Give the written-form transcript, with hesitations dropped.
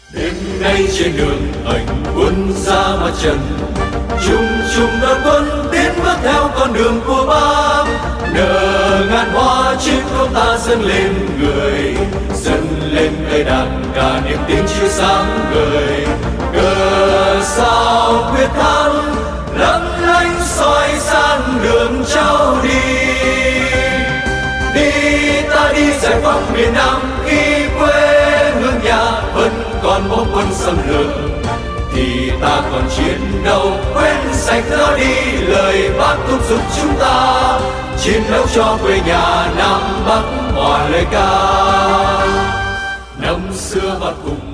Đêm nay trên đường hành quân ra mặt trận, chung chung đoàn quân tiến bước theo con đường của Bác. Nở ngàn hoa trên không ta dâng lên người, dâng lên cây đàn ca niềm tin chiếu sáng ngời. Cờ sao quyết thắng lấp lánh soi sáng đường trao đi. Đi ta đi giải phóng miền Nam, khi quê hương nhà vẫn còn bom quân xâm lược thì ta còn chiến đấu, quên sạch đó đi lời Bác thúc giục chúng ta chiến đấu cho quê nhà Nam Bắc hòa lời ca. Năm xưa Bác cùng